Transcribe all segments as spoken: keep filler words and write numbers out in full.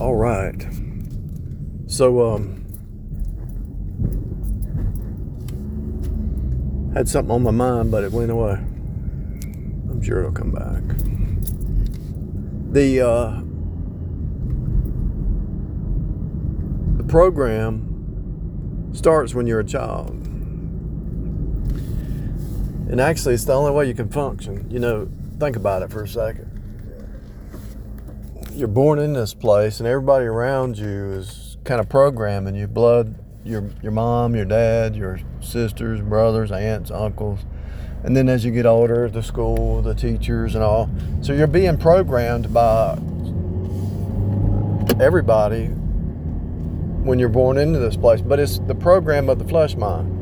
All right. So, um, had something on my mind, but it went away. I'm sure it'll come back. The, uh, the program starts when you're a child. And actually, it's the only way you can function. You know, think about it for a second. You're born in this place, and everybody around you is kind of programming you. Blood, your your mom, your dad, your sisters, brothers, aunts, uncles. And then as you get older, the school, the teachers, and all. So you're being programmed by everybody when you're born into this place. But it's the program of the flesh mind.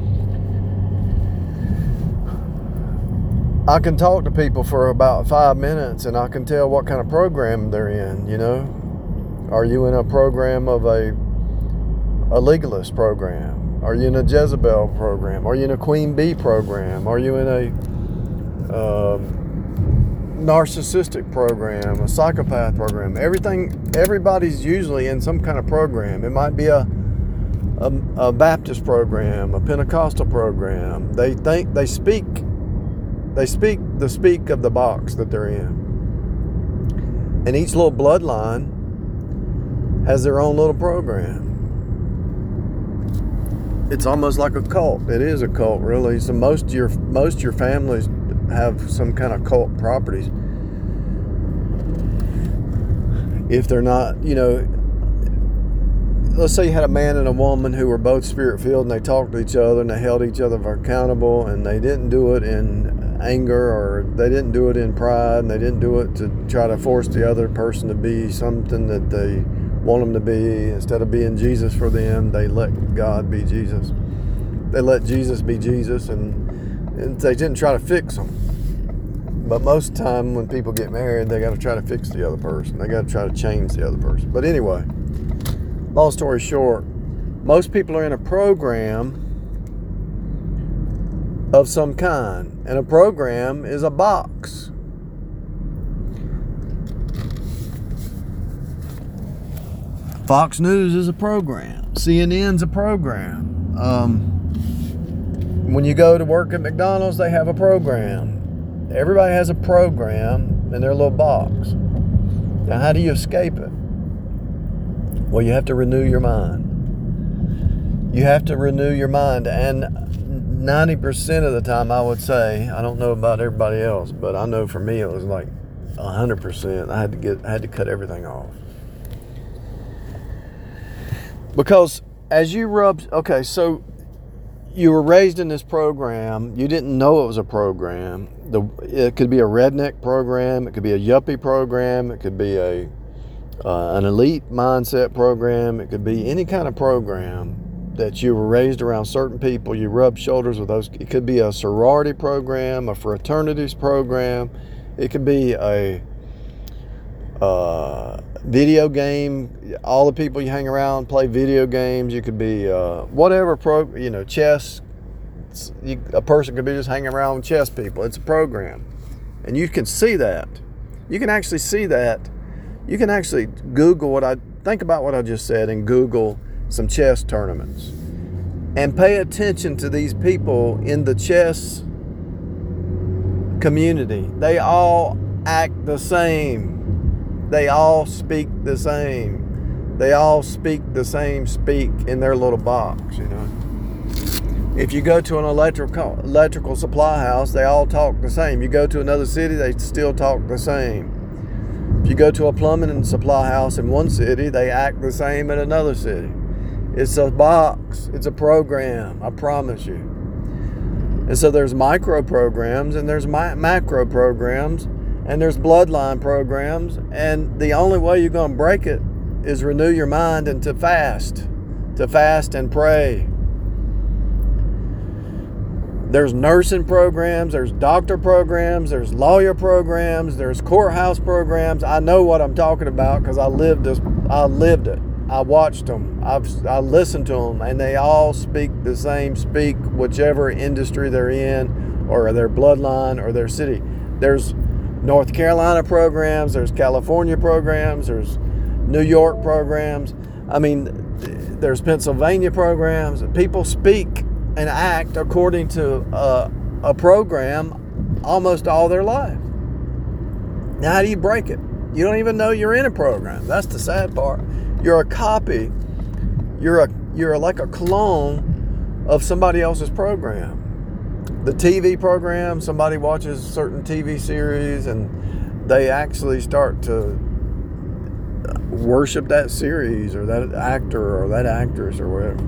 I can talk to people for about five minutes and I can tell what kind of program they're in, you know. Are you in a program of a, a legalist program? Are you in a Jezebel program? Are you in a Queen Bee program? Are you in a um, narcissistic program, a psychopath program? Everything, everybody's usually in some kind of program. It might be a, a, a Baptist program, a Pentecostal program. They think, they speak They speak the speak of the box that they're in. And each little bloodline has their own little program. It's almost like a cult. It is a cult, really. So most of your most of your families have some kind of cult properties. If they're not, you know, let's say you had a man and a woman who were both spirit-filled and they talked to each other and they held each other accountable and they didn't do it in anger, or they didn't do it in pride, and they didn't do it to try to force the other person to be something that they want them to be. Instead of being Jesus for them, they let God be Jesus. They let Jesus be Jesus, and, and they didn't try to fix them. But most of the time when people get married, they got to try to fix the other person. They got to try to change the other person. But anyway, long story short, most people are in a program of some kind. And a program is a box. Fox News is a program. C N N's a program. Um, when you go to work at McDonald's, they have a program. Everybody has a program in their little box. Now, how do you escape it? Well, you have to renew your mind. You have to renew your mind. And ninety percent of the time, I would say, I don't know about everybody else, but I know for me it was like one hundred percent. I had to get, I had to cut everything off. Because as you rub, okay, so you were raised in this program, you didn't know it was a program. The, it could be a redneck program, it could be a yuppie program, it could be a uh, an elite mindset program, it could be any kind of program that you were raised around certain people, you rub shoulders with those. It could be a sorority program, a fraternities program. It could be a uh, video game. All the people you hang around play video games. You could be uh, whatever, pro, you know, chess. You, a person could be just hanging around with chess people. It's a program. And you can see that. You can actually see that. You can actually Google what I, think about what I just said and Google some chess tournaments and pay attention to these people in the chess community. They all act the same. They all speak the same. They all speak the same speak in their little box, you know. If you go to an electrical electrical supply house, they all talk the same. You go to another city, they still talk the same. If you go to a plumbing and supply house in one city, they act the same in another city. It's a box. It's a program. I promise you. And so there's micro programs and there's mi- macro programs and there's bloodline programs. And the only way you're going to break it is renew your mind and to fast. To fast and pray. There's nursing programs. There's doctor programs. There's lawyer programs. There's courthouse programs. I know what I'm talking about because I lived this. I lived it. I watched them, I've, I listened to them, and they all speak the same speak, whichever industry they're in, or their bloodline, or their city. There's North Carolina programs, there's California programs, there's New York programs. I mean, there's Pennsylvania programs. People speak and act according to a, a program almost all their life. Now, how do you break it? You don't even know you're in a program. That's the sad part. You're a copy. You're a you're like a clone of somebody else's program. The T V program, somebody watches a certain T V series and they actually start to worship that series or that actor or that actress or whatever.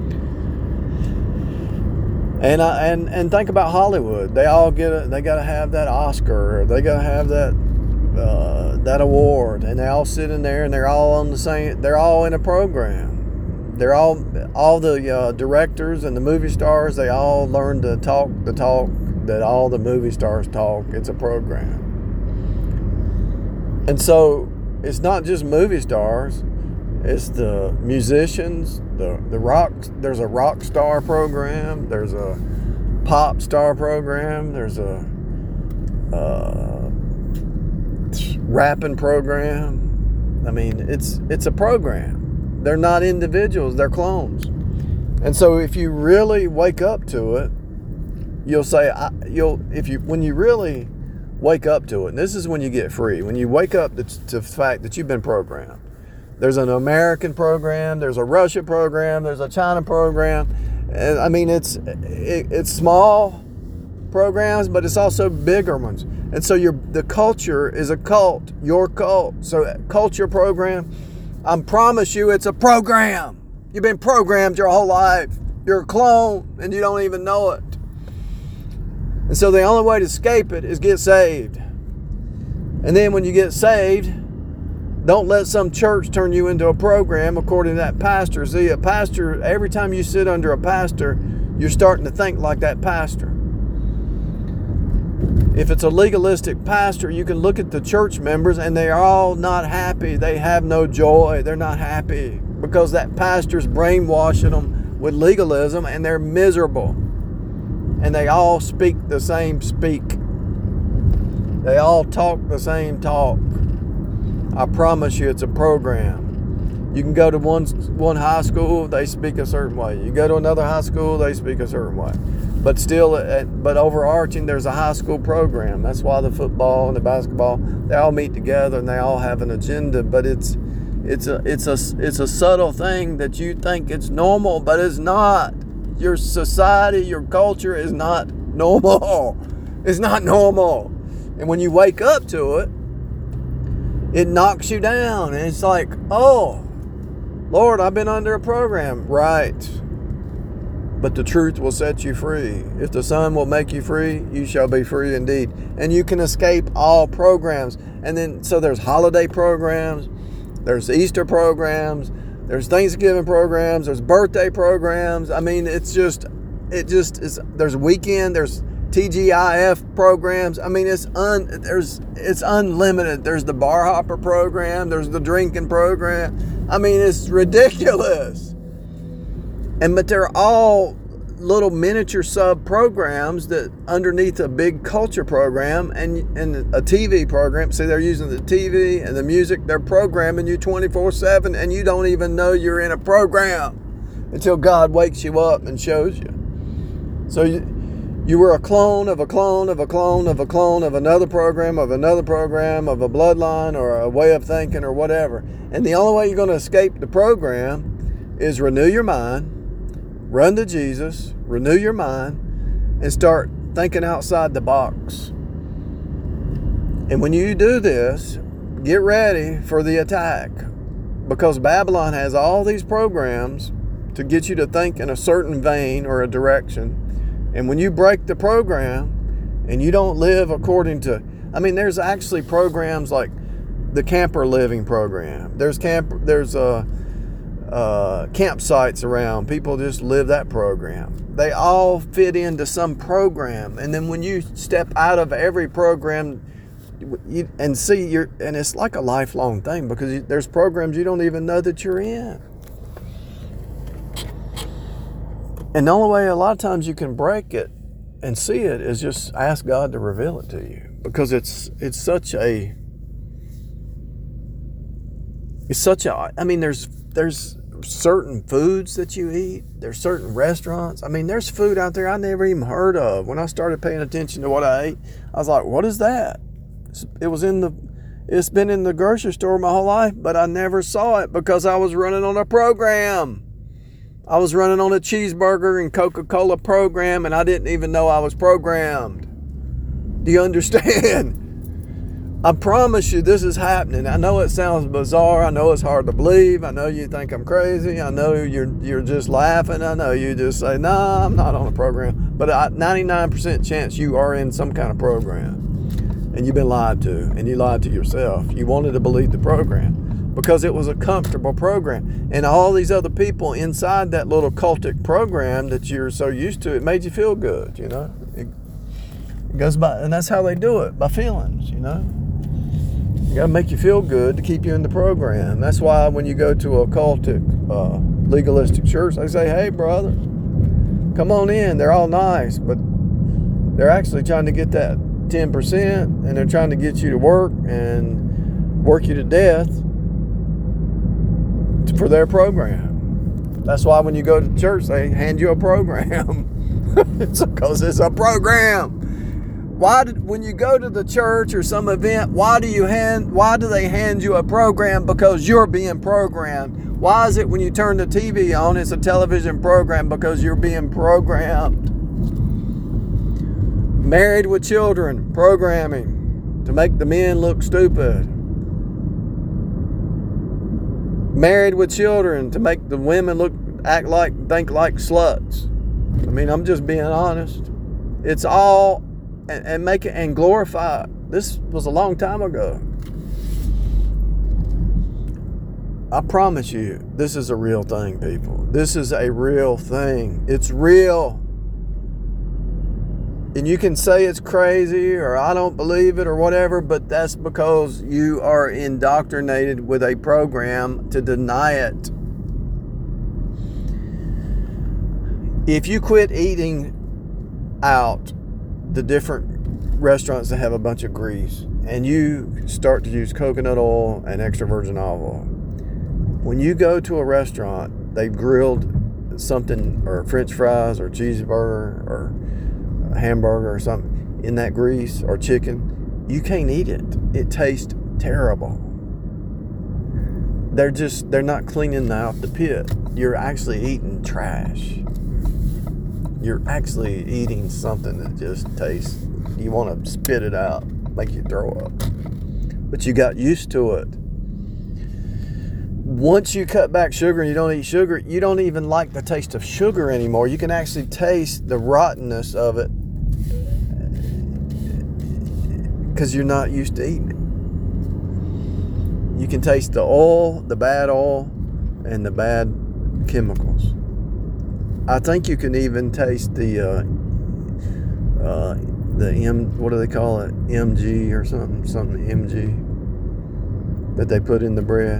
And uh, and and think about Hollywood. They all get a, they got to have that Oscar, or they got to have that uh, that award, and they all sit in there and they're all on the same. They're all in a program. They're all all the uh, directors and the movie stars. They all learn to talk the talk that all the movie stars talk. It's a program, and so it's not just movie stars. It's the musicians, the the rock. There's a rock star program. There's a pop star program. There's a uh, rapping program. I mean, it's it's a program. They're not individuals. They're clones. And so, if you really wake up to it, you'll say I, you'll if you when you really wake up to it. And this is when you get free. When you wake up to, to the fact that you've been programmed. There's an American program, there's a Russia program, there's a China program. And I mean, it's it, it's small programs, but it's also bigger ones. And so your the culture is a cult, your cult. So culture program, I promise you it's a program. You've been programmed your whole life. You're a clone and you don't even know it. And so the only way to escape it is get saved. And then when you get saved, don't let some church turn you into a program according to that pastor. See, a pastor, every time you sit under a pastor, you're starting to think like that pastor. If it's a legalistic pastor, you can look at the church members and they are all not happy. They have no joy. They're not happy because that pastor's brainwashing them with legalism and they're miserable. And they all speak the same speak. They all talk the same talk. I promise you it's a program. You can go to one one high school, they speak a certain way. You go to another high school, they speak a certain way. But still, but overarching, there's a high school program. That's why the football and the basketball, they all meet together and they all have an agenda. But it's it's a it's a it's a subtle thing that you think it's normal, but it's not. Your society, your culture is not normal. It's not normal. And when you wake up to it, it knocks you down. And it's like, oh, Lord, I've been under a program. Right. But the truth will set you free. If the Son will make you free, you shall be free indeed. And you can escape all programs. And then, so there's holiday programs. There's Easter programs. There's Thanksgiving programs. There's birthday programs. I mean, it's just, it just is. There's weekend. There's T G I F programs. I mean, it's un. There's it's unlimited. There's the bar hopper program. There's the drinking program. I mean, it's ridiculous. And but they're all little miniature sub programs that underneath a big culture program and and a T V program. See, they're using the T V and the music. They're programming you twenty-four seven, and you don't even know you're in a program until God wakes you up and shows you. So you. You were a clone of a clone of a clone of a clone of another program, of another program, of a bloodline or a way of thinking or whatever. And the only way you're going to escape the program is renew your mind, run to Jesus, renew your mind, and start thinking outside the box. And when you do this, get ready for the attack. Because Babylon has all these programs to get you to think in a certain vein or a direction. And when you break the program and you don't live according to, I mean, there's actually programs like the camper living program. There's camp, there's uh, uh, campsites around. People just live that program. They all fit into some program. And then when you step out of every program you, and see, you're, and it's like a lifelong thing because you, there's programs you don't even know that you're in. And the only way a lot of times you can break it and see it is just ask God to reveal it to you. Because it's it's such a It's such a, I mean, there's, there's certain foods that you eat. There's certain restaurants. I mean, there's food out there I never even heard of. When I started paying attention to what I ate, I was like, what is that? It was in the, it's been in the grocery store my whole life, but I never saw it because I was running on a program. I was running on a cheeseburger and Coca-Cola program, and I didn't even know I was programmed. Do you understand? I promise you this is happening. I know it sounds bizarre. I know it's hard to believe. I know you think I'm crazy. I know you're you're just laughing. I know you just say, nah, I'm not on a program. But I, ninety-nine percent chance you are in some kind of program. And you've been lied to. And you lied to yourself. You wanted to believe the program because it was a comfortable program. And all these other people inside that little cultic program that you're so used to, it made you feel good, you know. It, it goes by, and that's how they do it, by feelings, you know. You got to make you feel good to keep you in the program. That's why when you go to a cultic, uh, legalistic church, they say, hey, brother, come on in. They're all nice, but they're actually trying to get that ten percent, and they're trying to get you to work and work you to death for their program. That's why when you go to church, they hand you a program. It's because it's a program. Why did, when you go to the church or some event, why do you hand, why do they hand you a program? Because you're being programmed. Why is it when you turn the T V on, it's a television program? Because you're being programmed. Married with Children, programming to make the men look stupid. Married with Children to make the women look, act like, think like sluts. I mean, I'm just being honest. It's all, and, and make it and glorify it. This was a long time ago. I promise you, this is a real thing, people. This is a real thing. It's real. And you can say it's crazy or I don't believe it or whatever, but that's because you are indoctrinated with a program to deny it. If you quit eating out the different restaurants that have a bunch of grease and you start to use coconut oil and extra virgin olive oil, when you go to a restaurant, they've grilled something or French fries or cheeseburger or hamburger or something in that grease or chicken, you can't eat it. It tastes terrible. They're just, they're not cleaning out the pit. You're actually eating trash. You're actually eating something that just tastes, you want to spit it out, make you throw up. But you got used to it. Once you cut back sugar and you don't eat sugar, you don't even like the taste of sugar anymore. You can actually taste the rottenness of it because you're not used to eating it. You can taste the oil, the bad oil, and the bad chemicals. I think you can even taste the uh, uh, the M, what do they call it? M G or something, something M G that they put in the bread.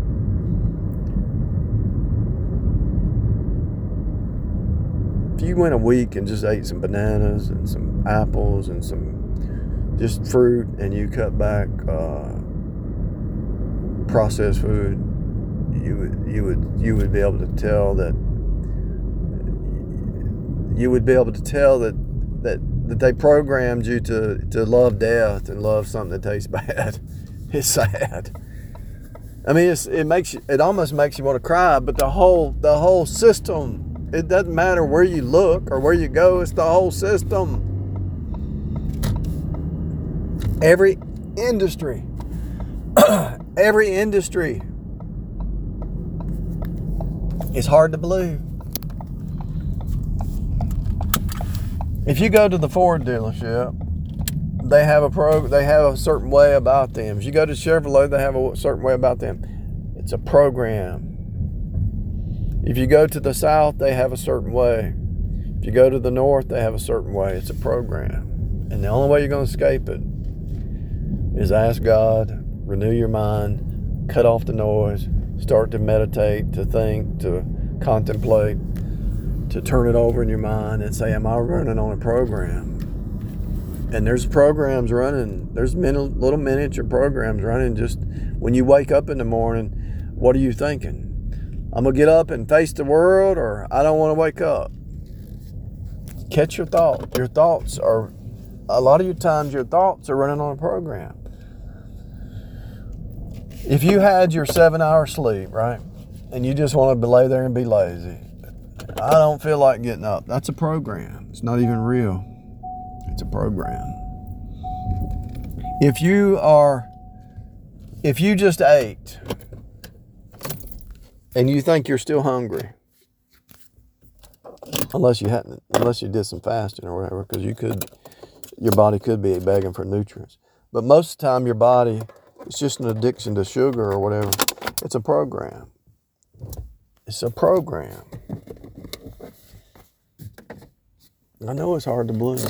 If you went a week and just ate some bananas and some apples and some just fruit, and you cut back uh, processed food, you would you would you would be able to tell that you would be able to tell that that that they programmed you to to love death and love something that tastes bad. It's sad. I mean, it's, it makes you, it almost makes you want to cry. But the whole the whole system, it doesn't matter where you look or where you go. It's the whole system. Every industry, every industry. It's hard to believe. If you go to the Ford dealership, they have a pro. They have a certain way about them. If you go to Chevrolet, they have a certain way about them. It's a program. If you go to the South, they have a certain way. If you go to the North, they have a certain way. It's a program, and the only way you're going to escape it is ask God, renew your mind, cut off the noise, start to meditate, to think, to contemplate, to turn it over in your mind and say, am I running on a program? And there's programs running, there's little miniature programs running just when you wake up in the morning. What are you thinking? I'm going to get up and face the world, or I don't want to wake up. Catch your thoughts. Your thoughts are, a lot of your times, your thoughts are running on a program. If you had your seven hour sleep, right, and you just want to lay there and be lazy, I don't feel like getting up. That's a program. It's not even real. It's a program. If you are, if you just ate and you think you're still hungry, unless you hadn't, unless you did some fasting or whatever, because you could, your body could be begging for nutrients. But most of the time, your body, it's just an addiction to sugar or whatever. It's a program. It's a program. I know it's hard to believe,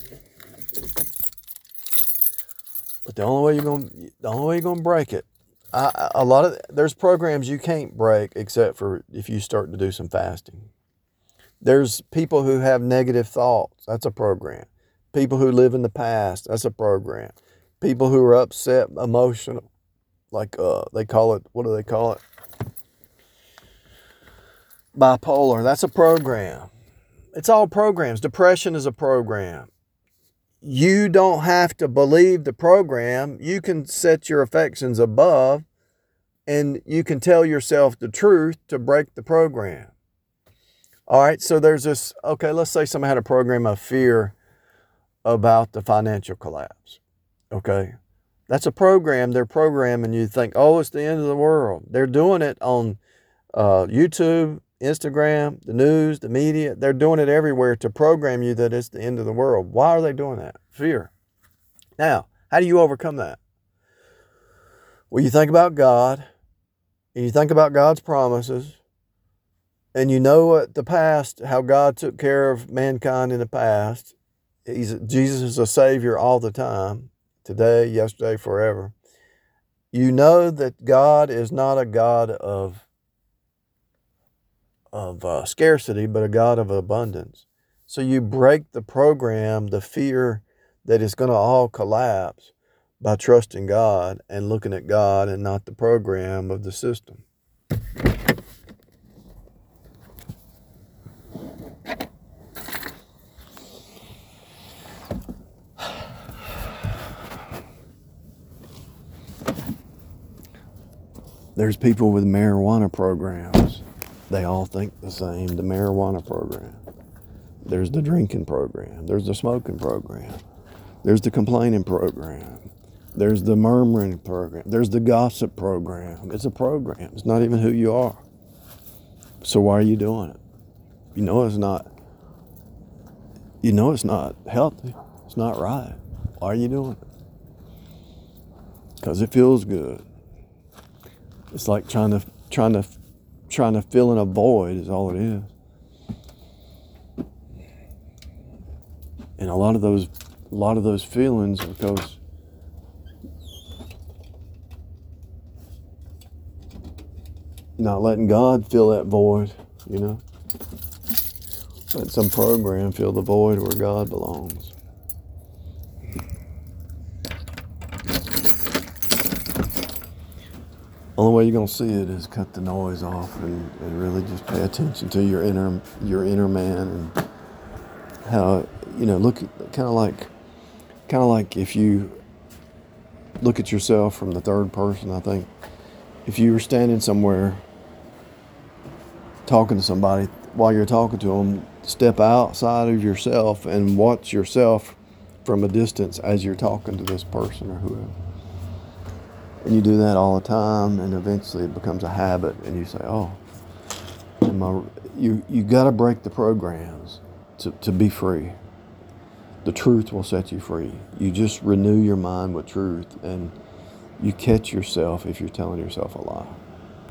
but the only way you're gonna, the only way you're gonna break it, I, a lot of there's programs you can't break except for if you start to do some fasting. There's people who have negative thoughts. That's a program. People who live in the past. That's a program. People who are upset, emotional, like uh, they call it. What do they call it? Bipolar. That's a program. It's all programs. Depression is a program. You don't have to believe the program. You can set your affections above, and you can tell yourself the truth to break the program. All right, so there's this, okay, let's say somebody had a program of fear about the financial collapse. Okay, that's a program. They're programming you to think, oh, it's the end of the world. They're doing it on uh, YouTube, Instagram, the news, the media. They're doing it everywhere to program you that it's the end of the world. Why are they doing that? Fear. Now, how do you overcome that? Well, you think about God, and you think about God's promises, and you know what the past, how God took care of mankind in the past. He's, Jesus is a Savior all the time, today, yesterday, forever. You know that God is not a God of of uh, scarcity, but a God of abundance. So you break the program, the fear that it's going to all collapse, by trusting God and looking at God and not the program of the system. There's people with marijuana programs. They all think the same. The marijuana program. There's the drinking program. There's the smoking program. There's the complaining program. There's the murmuring program. There's the gossip program. It's a program. It's not even who you are. So why are you doing it? You know it's not. You know it's not healthy. It's not right. Why are you doing it? Because it feels good. It's like trying to trying to trying to fill in a void is all it is. And a lot of those a lot of those feelings are because not letting God fill that void, you know. Let some program fill the void where God belongs. Only way you're gonna see it is cut the noise off and, and really just pay attention to your inner your inner man and how, you know, look kind of like kind of like if you look at yourself from the third person. I think if you were standing somewhere talking to somebody, while you're talking to them, step outside of yourself and watch yourself from a distance as you're talking to this person or whoever. And you do that all the time, and eventually it becomes a habit, and you say, oh, am I, you you got to break the programs to, to be free. The truth will set you free. You just renew your mind with truth, and you catch yourself if you're telling yourself a lie.